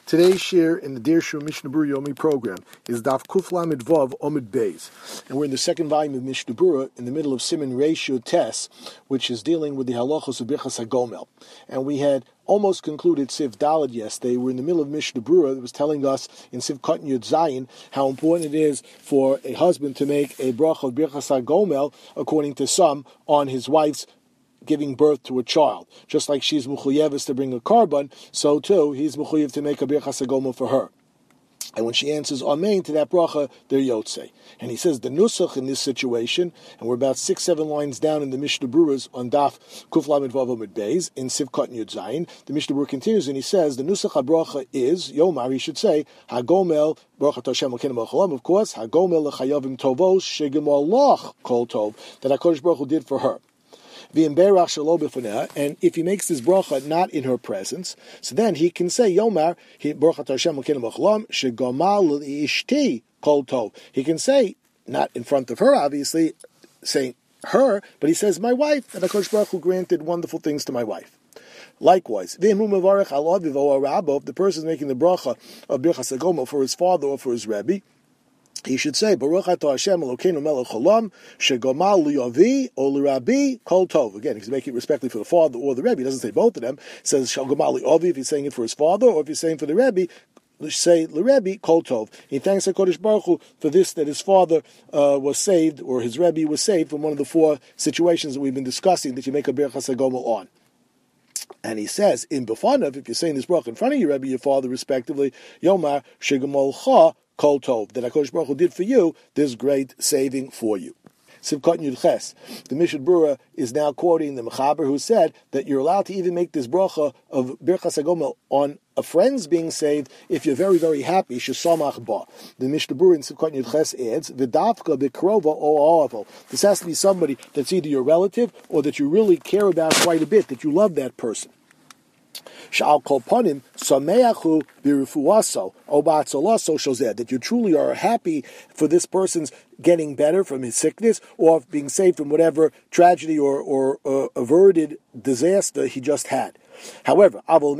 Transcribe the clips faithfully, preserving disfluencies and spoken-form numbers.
Today's share in the Dear Shur Mishnah Berurah Yomi program is Daf Kuf Lamed Vav Omid Beis, and we're in the second volume of Mishnah Berurah in the middle of Siman Reishu Tes, which is dealing with the halachos of Birchas HaGomel. And we had almost concluded Siv Dalad yesterday. We're in the middle of Mishnah Berurah that was telling us in Siv Katan Yud Zayin how important it is for a husband to make a bracha of Birchas HaGomel, according to some, on his wife's giving birth to a child. Just like she's mechuyeves to bring a korban, so too he's mechuyev to make a birchas hagomel for her. And when she answers amen to that bracha, they're yotzei. And he says the nusach in this situation, and we're about six, seven lines down in the Mishnah Berurahs on Daf Kuf Lamed Vav Amud Beis in Siv Katan Yud Zayin. The Mishnah Berurah continues and he says the nusach habracha is Yomar. He should say hagomel bracha Hashem l'kenim l'cholam. Of course, hagomel l'chayavim tovos shegemol loch kol tov, that HaKadosh Baruch Hu did for her. And if he makes this bracha not in her presence, so then he can say Yomar Baruch Hashem l'kenim l'cholam shegamal l'ishti kol tov. He can say, not in front of her, obviously, saying her, but he says my wife, and HaKadosh Baruch Hu granted wonderful things to my wife. Likewise, if the person is making the bracha of Birchas HaGomel for his father or for his Rebbe, he should say, Baruch atah Hashem Elokeinu melech haolam, shegomal liyavi or lirabi kol tov. Again, he's making it respectfully for the father or the Rebbe. He doesn't say both of them. He says, shegomal liyavi if he's saying it for his father, or if he's saying for the Rebbe, say lirebi kol tov. He thanks HaKadosh Baruch Hu for this, that his father uh, was saved, or his Rebbe was saved from one of the four situations that we've been discussing that you make a Birchas HaGomel on. And he says, in Befanav, if you're saying this bracha in front of your Rebbe, your father, respectively, Yomar shegamol cha kol tov, that HaKadosh Baruch Hu did for you this great saving for you. Siv Katan Yud Ches, the Mishnah Berurah is now quoting the Mechaber who said that you're allowed to even make this bracha of Birchas HaGomel on a friend's being saved if you're very, very happy. Shesamach ba. The Mishnah Berurah in Siv Katan Yud Ches adds, V'davka b'krova o ha'avel. This has to be somebody that's either your relative or that you really care about quite a bit, that you love that person. Sha'al kol panim sameachu b'refuaso o ba'atzalaso shozeh, that you truly are happy for this person's getting better from his sickness or being saved from whatever tragedy or, or uh, averted disaster he just had. However, but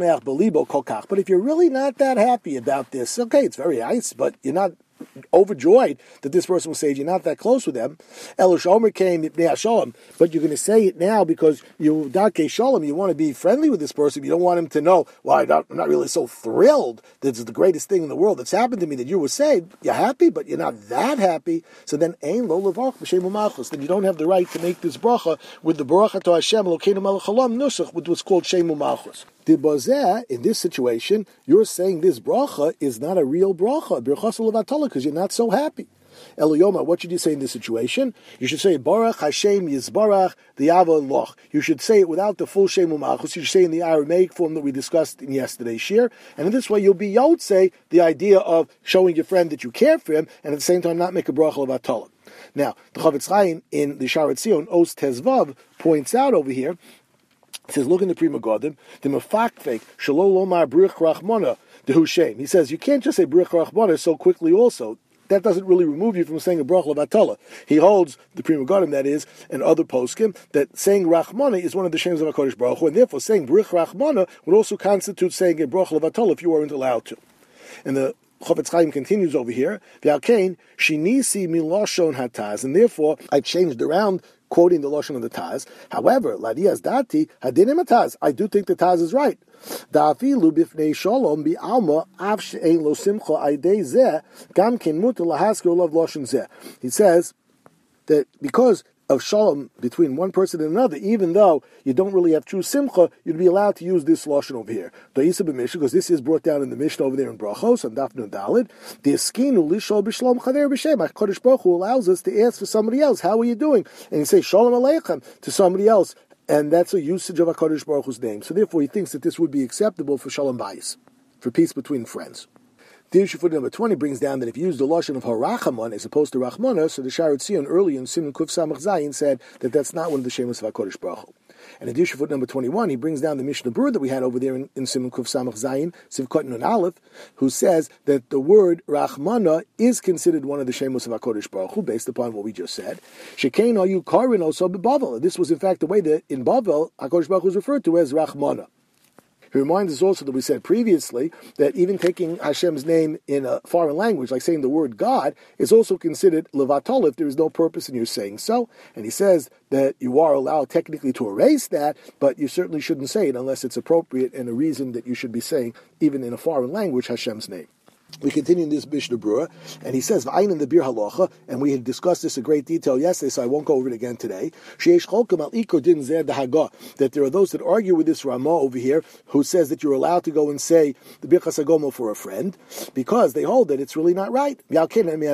if you're really not that happy about this, okay, it's very nice, but you're not overjoyed that this person was saved, you're not that close with them. Elosh Omer came, but you're going to say it now because you Dake Shalom, you want to be friendly with this person, you don't want him to know, well, I'm not, I'm not really so thrilled that it's the greatest thing in the world that's happened to me that you were saved. You're happy, but you're not that happy. So then, Ein Lo Levach B'Shem U'Malchus, then you don't have the right to make this bracha with the Baruch Atah Hashem Elokeinu melech haolam nusach, with what's called Shem U'Malchus. In this situation, you're saying this bracha is not a real bracha, Birchas Levatala, because you're not so happy. Eliyoma, what should you say in this situation? You should say Baruch Hashem Yizbarach Di'ava Loch. You should say it without the full Shem U'Malchus. You should say in the Aramaic form that we discussed in yesterday's shir, and in this way you'll be Yotzei, the idea of showing your friend that you care for him, and at the same time not make a bracha Levatala. Now, the Chavetz Chaim in the Sharat Zion, Os Tezvav, points out over here. He says, look in the Prima Godim, the Mefakfek, Shalom Lomar Bruch Rachmana, the Hushem. He says, you can't just say Bruch Rachmana so quickly also. That doesn't really remove you from saying a Bruch Levatala. He holds, the Prima Godim that is, and other poskim, that saying Rachmana is one of the shames of HaKadosh Baruch Hu, and therefore saying Bruch Rachmana would also constitute saying a Bruch Levatala if you weren't allowed to. And the Chavetz Chaim continues over here, V'alkein, Shinisi Miloshon Hataz, and therefore I changed around quoting the Lashon of the Taz. However, Ladias Dati, Hadinim Taz, I do think the Taz is right. Da'afilu bifnei shalom bi'alma av she'ein lo simcha aydei zeh gam ken mutar lahaskir olav lashon zeh. He says that because of shalom between one person and another, even though you don't really have true simcha, you'd be allowed to use this lashon over here. Da'isa b'mishnah, because this is brought down in the Mishnah over there in Brachos and Daf Nun Daled. De'eskinu lishol b'shalom chaver b'shem. HaKadosh Baruch Hu allows us to ask for somebody else, how are you doing? And you say shalom aleichem to somebody else, and that's a usage of HaKadosh Baruch Hu's name. So therefore, he thinks that this would be acceptable for shalom bayis, for peace between friends. The issue for number twenty brings down that if you use the lashon of harachamon as opposed to rachmana, so the Sharat Zion early in Siman Kuf Samach Zayin said that that's not one of the shemos of HaKadosh Baruch Hu. And in the issue for number twenty-one, he brings down the Mishnah Berurah that we had over there in, in Siman Kuf Samach Zayin, Siv Katan Nun Aleph, who says that the word rachmana is considered one of the shemos of HaKadosh Baruch Hu, based upon what we just said. Shekein ayu karin also b'Bavel. This was in fact the way that in Bavel HaKadosh Baruch Hu was referred to as rachmana. He reminds us also that we said previously that even taking Hashem's name in a foreign language, like saying the word God, is also considered levatol if there is no purpose in your saying so. And he says that you are allowed technically to erase that, but you certainly shouldn't say it unless it's appropriate and a reason that you should be saying, even in a foreign language, Hashem's name. We continue in this Mishnah Berurah, and he says, "V'ayin in the Bir Halacha," and we had discussed this in great detail yesterday, so I won't go over it again today. Sheyesh cholkim al ikor din zeh dahaga, that there are those that argue with this Ramah over here, who says that you're allowed to go and say the Birchas HaGomel for a friend, because they hold that it's really not right. Therefore,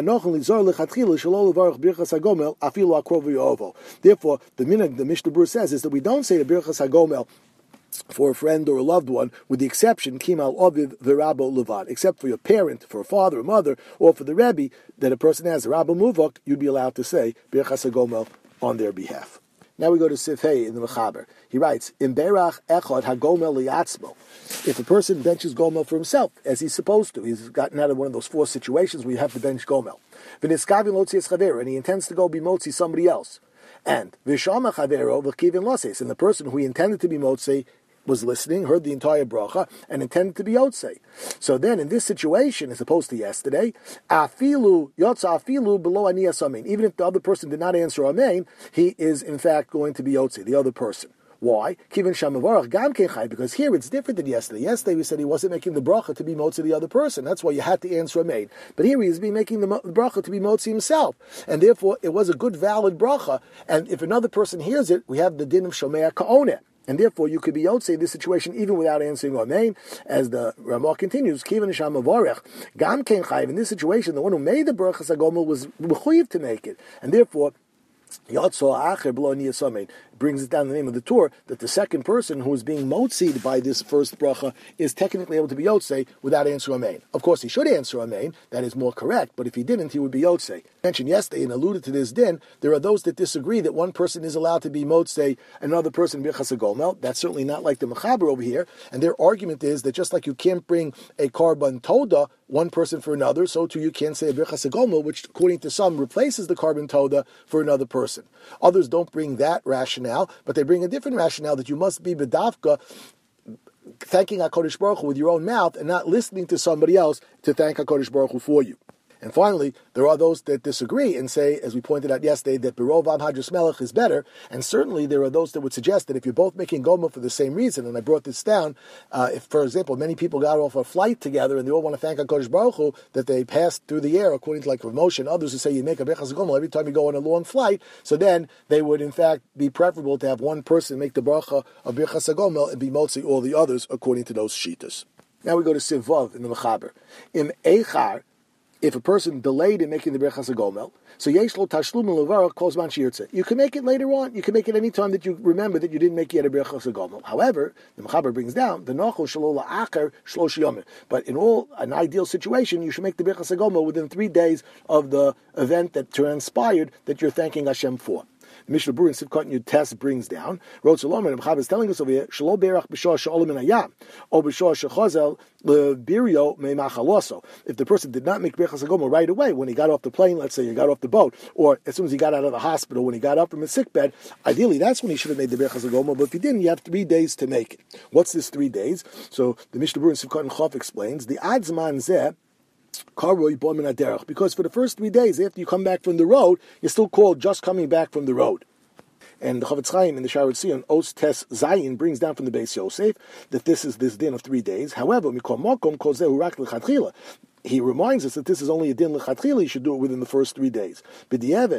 the minhag the Mishnah Berurah says is that we don't say the Birchas HaGomel for a friend or a loved one, with the exception Kimal Oviv Virabo Levad, except for your parent, for a father or mother, or for the Rebbe that a person has, a Rabba Muvok, you'd be allowed to say Birchas HaGomel on their behalf. Now we go to Sif Hey in the Mechaber. He writes, "In Berach Echad HaGomel Liatzmo." If a person benches Gomel for himself, as he's supposed to, he's gotten out of one of those four situations where you have to bench Gomel. V'niskavin Lotzi Es Chaver, and he intends to go be Motzi somebody else. And V'shama Chavero V'kivin Loses, and the person who he intended to be Motzi was listening, heard the entire bracha, and intended to be yotzei. So then, in this situation, as opposed to yesterday, afilu yotza afilu below aniyas amen. Even if the other person did not answer amen, he is in fact going to be yotzei, the other person. Why? Kivin shamavarach gam kechai, because here it's different than yesterday. Yesterday we said he wasn't making the bracha to be motzi the other person. That's why you had to answer amen. But here he is being making the bracha to be motzi himself, and therefore it was a good, valid bracha. And if another person hears it, we have the din of shomea ka'oneh. And therefore, you could be yotzei this situation even without answering amen. As the Ramah continues, Kivan Nisham Avorech, Gam Ken Chayiv. In this situation, the one who made the Birchas HaGomel was mechuyev to make it, and therefore, Yotzol Acher B'lo Niyas Amen brings it down the name of the Torah that the second person who is being motzied by this first bracha is technically able to be yotzei without answering amen. Of course, he should answer amen. That is more correct. But if he didn't, he would be yotzei. I mentioned yesterday and alluded to this din. There are those that disagree that one person is allowed to be motzei, another person Birchas HaGomel. That's certainly not like the Mechaber over here. And their argument is that just like you can't bring a Karban Toda, one person for another, so too you can't say a Birchas HaGomel, which according to some replaces the Karban Toda for another person. Others don't bring that rationale, but they bring a different rationale that you must be bedavka, thanking HaKadosh Baruch Hu with your own mouth and not listening to somebody else to thank HaKadosh Baruch Hu for you. And finally, there are those that disagree and say, as we pointed out yesterday, that Berov Am Hadras Melech is better. And certainly there are those that would suggest that if you're both making Gomel for the same reason, and I brought this down, uh, if, for example, many people got off a flight together and they all want to thank HaKadosh Baruch Hu that they passed through the air, according to like Rav Moshe and others who say you make a Birchas Gomel every time you go on a long flight, so then they would in fact be preferable to have one person make the bracha of Birchas Gomel and be motzi all the others, according to those shitas. Now we go to Sivav in the Mechaber. Im Eichar, if a person delayed in making the Birchas HaGomel, so yesh lo tashlum levarach kol zman sheyirtzeh. You can make it later on. You can make it any time that you remember that you didn't make yet a Birchas HaGomel. However, the Mechaber brings down the nochel shelo la'acher shlosh yomim. But in all an ideal situation, you should make the Birchas HaGomel within three days of the event that transpired that you're thanking Hashem for. The Mishnah Berurah in Sivkot Yud Tes brings down, wrote Shalom, and Mechaber is telling us over here, Shelo berach b'shah she'olim min hayam, or b'shah shechazel lebirio me'machaloso. If the person did not make Birchas HaGomel right away, when he got off the plane, let's say he got off the boat, or as soon as he got out of the hospital, when he got up from his sickbed, ideally that's when he should have made the Birchas HaGomel, but if he didn't, you have three days to make it. What's this three days? So the Mishnah Berurah in Sivkot and Chof explains, the adzman zeh, because for the first three days after you come back from the road, you're still called just coming back from the road. And the Chavetz Chaim in the Shaarei Tzion, Os Tes Zayin, brings down from the Beis Yosef that this is this din of three days. However, Mikol Mokom Kol Zehu Rak L'Chadchila. He reminds us that this is only a din l'chatchila. You should do it within the first three days. But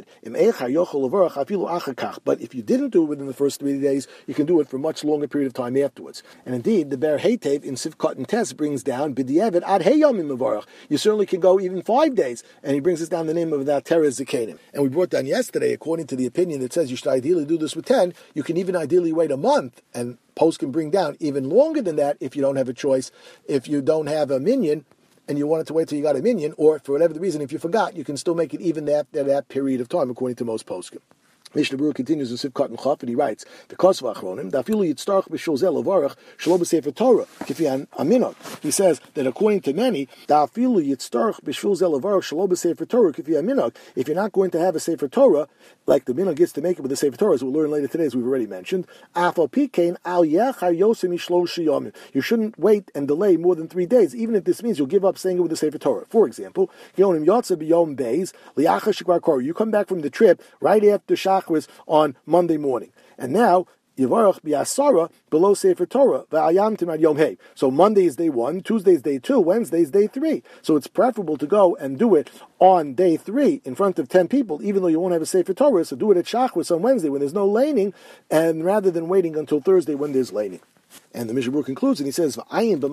if you didn't do it within the first three days, you can do it for a much longer period of time afterwards. And indeed, the Ber Heitev in Sivkot and Tes brings down b'diavad ad heyamim mevarach. You certainly can go even five days, and he brings us down the name of that Teres Zikanim. And we brought down yesterday, according to the opinion that says you should ideally do this with ten, you can even ideally wait a month, and post can bring down even longer than that if you don't have a choice. If you don't have a minyan, and you wanted to wait till you got a minyan, or for whatever the reason, if you forgot, you can still make it even after that period of time, according to most poskim. Mishnah Berurah continues with Sif Katan Chaf, and he writes, "Because of Achronim, dafilu yitztarch b'shul zel avarach shelo b'sefer Torah kifi aminot." He says that according to many, dafilu yitztarch b'shul zel avarach shelo b'sefer Torah kifi aminot. If you're not going to have a sefer Torah, like the minhag gets to make it with the sefer Torah, as we'll learn later today, as we've already mentioned, afal pikein al yachar yosem yishlosh yomim. You shouldn't wait and delay more than three days, even if this means you'll give up saying it with the sefer Torah. For example, yonim yotze b'yom beis liachar shekvar kor. You come back from the trip right after Shach was on Monday morning. And now, Yivarach bi'asara below Sefer Torah, v'ayam timad yom hey. So Monday is day one, Tuesday is day two, Wednesday is day three. So it's preferable to go and do it on day three in front of ten people, even though you won't have a Sefer Torah, so do it at Shachris on Wednesday when there's no laning, and rather than waiting until Thursday when there's laning. And the Mishnah Berurah concludes, and he says, we learned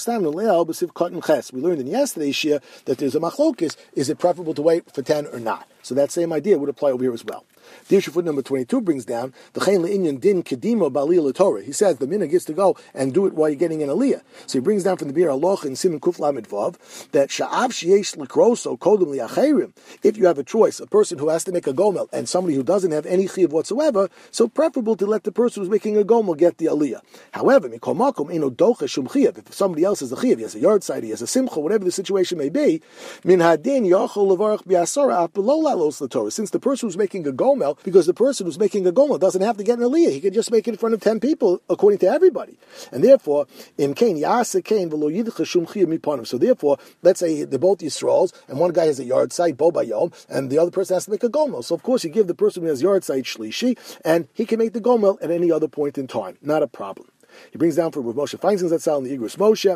in yesterday's shia that there's a machlokis, is it preferable to wait for ten or not? So that same idea would apply over here as well. Dirshu foot number twenty-two brings down the Chayin Le'inyan Din Kedima Ba'aliyah L'Torah. He says the minhag is to go and do it while you're getting an aliyah. So he brings down from the Bir Aloch in Siman Kuf Lamed Vav that Sha'av Sheyesh L'Kroso Kodem Li'Acherim. If you have a choice, a person who has to make a gomel and somebody who doesn't have any chiyuv whatsoever, so preferable to let the person who's making a gomel get the aliyah. However, Mikol Makom Eino Docha Shum Chiyuv. If somebody else has a chiyuv, he has a yard side, he has a simcha, whatever the situation may be, Min Hadin Yachol Levarach Bi'Asara Apelo Lalos L'Torah. Since the person who's making a gomel, because the person who's making a gomel doesn't have to get an aliyah. He can just make it in front of ten people, according to everybody. And therefore, im kain yasa kain v'lo yidcha shum chiyuv mipanim. So therefore, let's say they're both Yisraels, and one guy has a yard site, bo bayom, and the other person has to make a gomel. So of course, you give the person who has yard site shlishi, and he can make the gomel at any other point in time. Not a problem. He brings down from Rav Moshe Feinstein Zatzal in the Igros Moshe.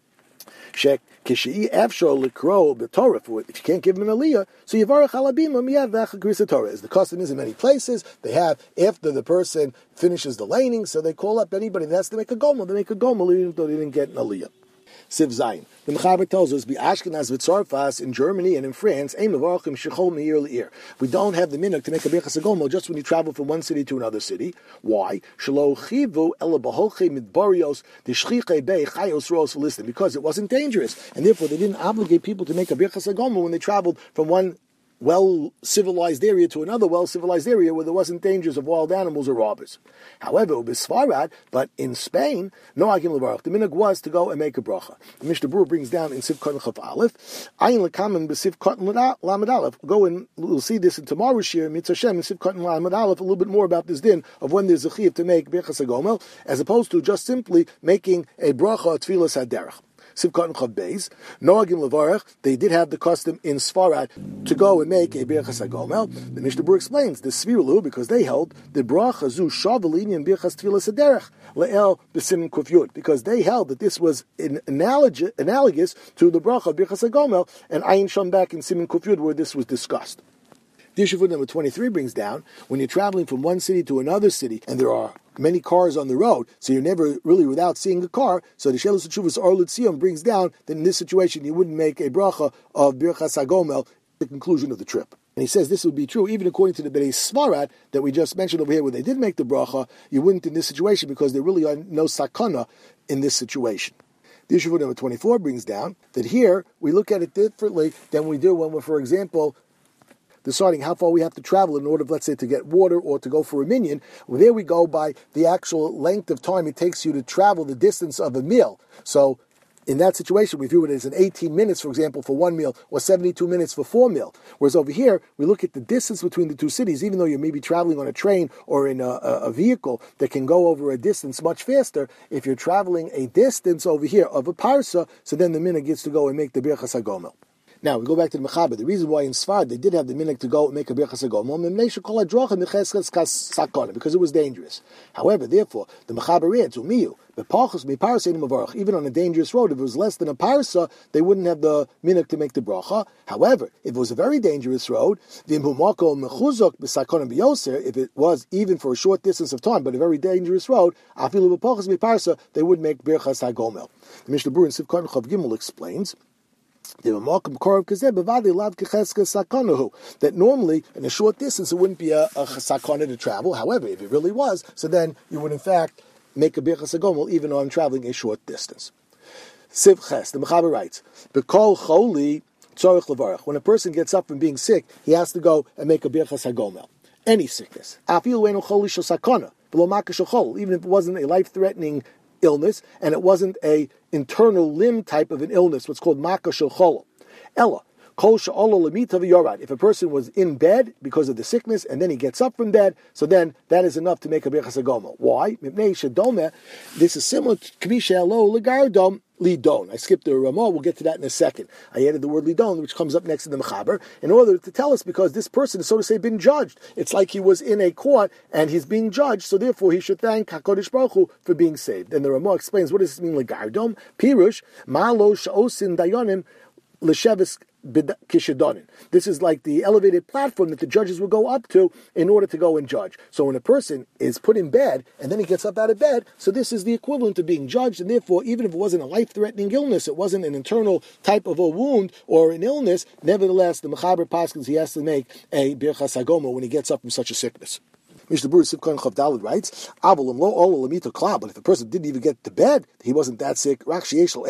Shek Kishi'i Efshor Likro B'Torah. If you can't give him an aliyah, so Yivarach Alabima Miyad V'Achagris Torah. As the custom is in many places, they have after the person finishes the laning, so they call up anybody that has to make a gomel. They make a gomel even though they didn't get an aliyah. Siv Zayin. The Mechaber tells us, "Be Ashkenaz v'Tzarfas in Germany and in France, aim of Archim Shechol Meir Leir." We don't have the minhag to make a Birchas Hagomel just when you travel from one city to another city. Why? Shelo Chivu Ela B'Holchei Midbarios D'Shchichei Bei Chayos Ros Listim. Because it wasn't dangerous, and therefore they didn't obligate people to make a Birchas Hagomel when they traveled from one well-civilized area to another well-civilized area where there wasn't dangers of wild animals or robbers. However, Ubisfarad, but in Spain, no Agim Levarach, the minhag was to go and make a bracha. The Mishnah Berurah brings down in Siv Katan Chaf Aleph, Ayin Lekamen B'Siv Katan Lamed Aleph. Go and we'll see this in tomorrow's shir, Mitzvah Shem, in Siv Katan Lamed Aleph, a little bit more about this din of when there's a chiyuv to make Birchas Hagomel, as opposed to just simply making a bracha at Tfilas HaDerech. Sivkot Chav Beis, Noagim Levarach, they did have the custom in Sfarad to go and make a Birchas Hagomel. The Mishnah Berurah explains the Svirulu, because they held the Bracha Zu Shavalini and Birchas Tfilas Haderech Le'el B'Simin Kuf Yud, because they held that this was in analog- analogous to the Bracha Birchas Hagomel and Ayin Sham back in Simin Kuf Yud where this was discussed. Dishuvud number twenty-three brings down, when you're traveling from one city to another city, and there are many cars on the road, so you're never really without seeing a car, so the Shelos Teshuvos Or L'Tzion brings down that in this situation you wouldn't make a bracha of Birchas Hagomel at the conclusion of the trip. And he says this would be true even according to the Bnei Svarad that we just mentioned over here, where they did make the bracha, you wouldn't in this situation because there really are no sakana in this situation. The issue number twenty-four brings down that here we look at it differently than we do when we're, for example, deciding how far we have to travel in order, let's say, to get water or to go for a minyan. Well, there we go by the actual length of time it takes you to travel the distance of a meal. So in that situation, we view it as an eighteen minutes, for example, for one meal, or seventy-two minutes for four meal. Whereas over here, we look at the distance between the two cities, even though you may be traveling on a train or in a, a vehicle that can go over a distance much faster. If you're traveling a distance over here of a parsa, so then the minhag gets to go and make the Birchas Hagomel. Now, we go back to the Mechaber. The reason why in Sfard they did have the minhag to go and make a Birchas Hagomel, because it was dangerous. However, therefore, the Mechaber adds, Umiyu, even on a dangerous road, if it was less than a parsa, they wouldn't have the minhag to make the bracha. However, if it was a very dangerous road, if it was even for a short distance of time, but a very dangerous road, they would make Birchas Hagomel. The Mishnah Berurah in Sivkot Chav Gimel explains that normally in a short distance it wouldn't be a, a sakana to travel. However, if it really was, so then you would in fact make a Birchas Hagomel even though I'm traveling a short distance. Siv Ches, the Mechaber writes, B'kol choli tzorich levarach. When a person gets up from being sick, he has to go and make a Birchas Hagomel. any sickness. Even if it wasn't a life-threatening illness, and it wasn't a internal limb type of an illness, what's called maka shel chol. Ella. If a person was in bed because of the sickness and then he gets up from bed, so then that is enough to make a birchas hagomel. Why? This is similar to kvisha lo legardom lidon. I skipped the Ramah. We'll get to that in a second. I added the word lidon, which comes up next to the mechaber, in order to tell us because this person is, so to say, been judged. It's like he was in a court and he's being judged, so therefore he should thank HaKadosh Baruch Hu for being saved. And the Ramah explains, what does this mean, legardom? Pirush, ma lo sha'osin dayanim l'shevis kishadonin. This is like the elevated platform that the judges will go up to in order to go and judge. So when a person is put in bed and then he gets up out of bed, so this is the equivalent of being judged, and therefore even if it wasn't a life-threatening illness, it wasn't an internal type of a wound or an illness, nevertheless the mechaber paskins he has to make a birchas hagomel when he gets up from such a sickness. Mishnah Berurah Sivkon Chav Daled writes, but if a person didn't even get to bed, he wasn't that sick. If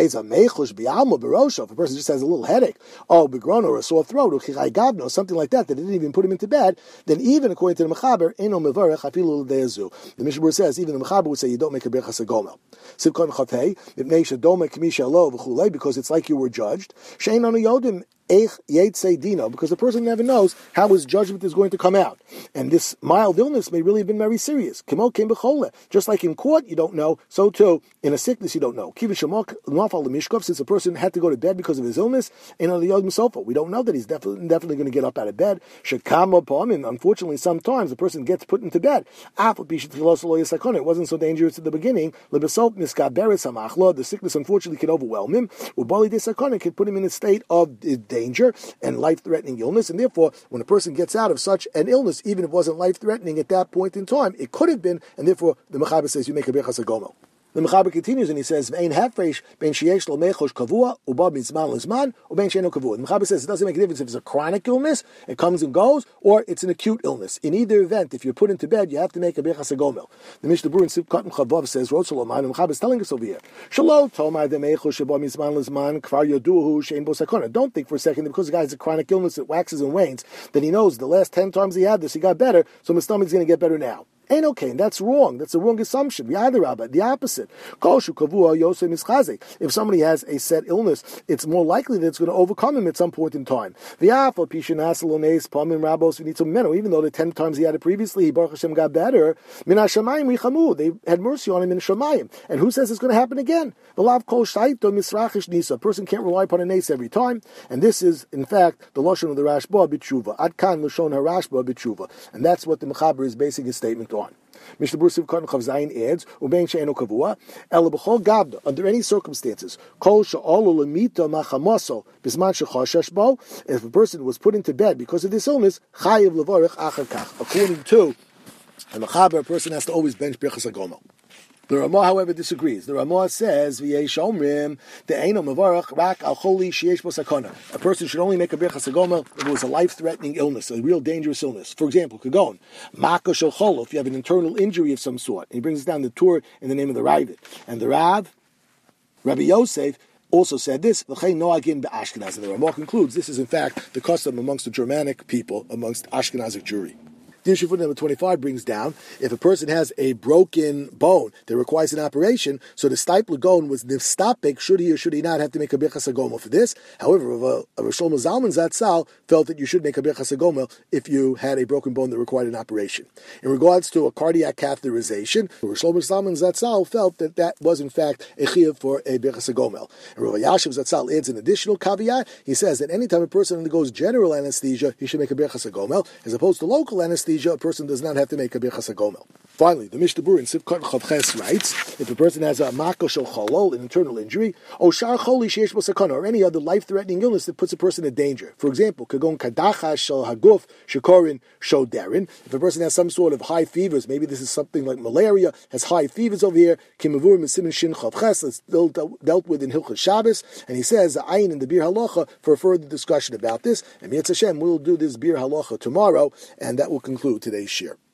a person just has a little headache, oh, begrono or a sore throat, or something like that, that didn't even put him into bed, then even according to the Mechaber, the Mishnah Berurah says, even the Mechaber would say you don't make a birchas hagomel. Sivkon Chav Hey, because it's like you were judged. Because the person never knows how his judgment is going to come out. And this mild illness may really have been very serious. Just like in court, you don't know, so too, in a sickness, you don't know. Since a person had to go to bed because of his illness, we don't know that he's definitely, definitely going to get up out of bed. And unfortunately, sometimes the person gets put into bed. It wasn't so dangerous at the beginning. The sickness, unfortunately, can overwhelm him. It can put him in a state of danger and life-threatening illness, and therefore, when a person gets out of such an illness, even if it wasn't life-threatening at that point in time, it could have been, and therefore, the Mechaber says you make a birchas hagomel. The Mechaber continues and he says, "Ve'ein hafresh ben sheyesh lo mechosh kavua uba mizman lizman uben she'eno kavua." The Mechaber says it doesn't make a difference if it's a chronic illness, it comes and goes, or it's an acute illness. In either event, if you're put into bed, you have to make a birchas hagomel. The Mishnah Berurah in Sivkot Chavav says, "Rotzolomai." The Mechaber is telling us over here, "Shalom tomai de mechosh uba mizman lizman kvar yoduhu she'en bo sakona." Don't think for a second that because the guy has a chronic illness that waxes and wanes, then he knows the last ten times he had this, he got better, so my stomach's going to get better now. Ain't okay, and that's wrong. That's a wrong assumption. The opposite. If somebody has a set illness, it's more likely that it's going to overcome him at some point in time. Even though the ten times he had it previously, he Baruch Hashem got better. They had mercy on him in Shamayim. And who says it's going to happen again? A person can't rely upon a nace every time. And this is, in fact, the Lashon of the Rashba b'tshuva. Adkan Lashon HaRashba b'tshuva. And that's what the Mechaber is basing his statement on. Mishnah Berurah Sivkot Chav Zayin adds, "Ubein she'eno kavua, ela b'chol gavda." Under any circumstances, kol she'olu lemita machamoso bisman shechoshesh bo. If a person was put into bed because of this illness, chayiv levarich achar kach. According to the Mechaber, a person has to always bench birchas hagomel. The Ramah, however, disagrees. The Ramah says, "V'yesh omrim de'eino mevarach rak al choli sheyesh bo sakona." A person should only make a birchas hagomel if it was a life-threatening illness, a real dangerous illness. For example, kagon maka shel chol, if you have an internal injury of some sort. And he brings down the Torah in the name of the Ravid. And the Rav, Rabbi Yosef, also said this, L'chein noagin be'Ashkenaz. And the Ramah concludes this is in fact the custom amongst the Germanic people, amongst Ashkenazic Jewry. The issue for number twenty-five brings down, if a person has a broken bone that requires an operation, so the stipe lagon was nifstapik, should he or should he not have to make a birchas hagomel for this? However, Rav Shlomo Zalman Zatzal felt that you should make a birchas hagomel if you had a broken bone that required an operation. In regards to a cardiac catheterization, Rav Shlomo Zalman Zatzal felt that that was in fact a chiyuv for a birchas hagomel. And Rav Yashiv Zatzal adds an additional caveat. He says that anytime a person undergoes general anesthesia, he should make a birchas hagomel, as opposed to local anesthesia, a person does not have to make a birchas hagomel. Finally, the Mishnah Berurah in Sivkot Chav Ches writes, if a person has a maka shel cholol, an internal injury, or shar choli sheyesh bo sakona, or any other life-threatening illness that puts a person in danger. For example, kagon kadacha shel haguf shekorin shoderin. If a person has some sort of high fevers, maybe this is something like malaria, has high fevers over here, kimavur mesimin shin chav ches, that's dealt with in Hilchos Shabbos, and he says the ayin in the Bir Halacha for a further discussion about this. And Mitzvah Hashem, we'll do this Bir Halacha tomorrow, and that will conclude today's shir.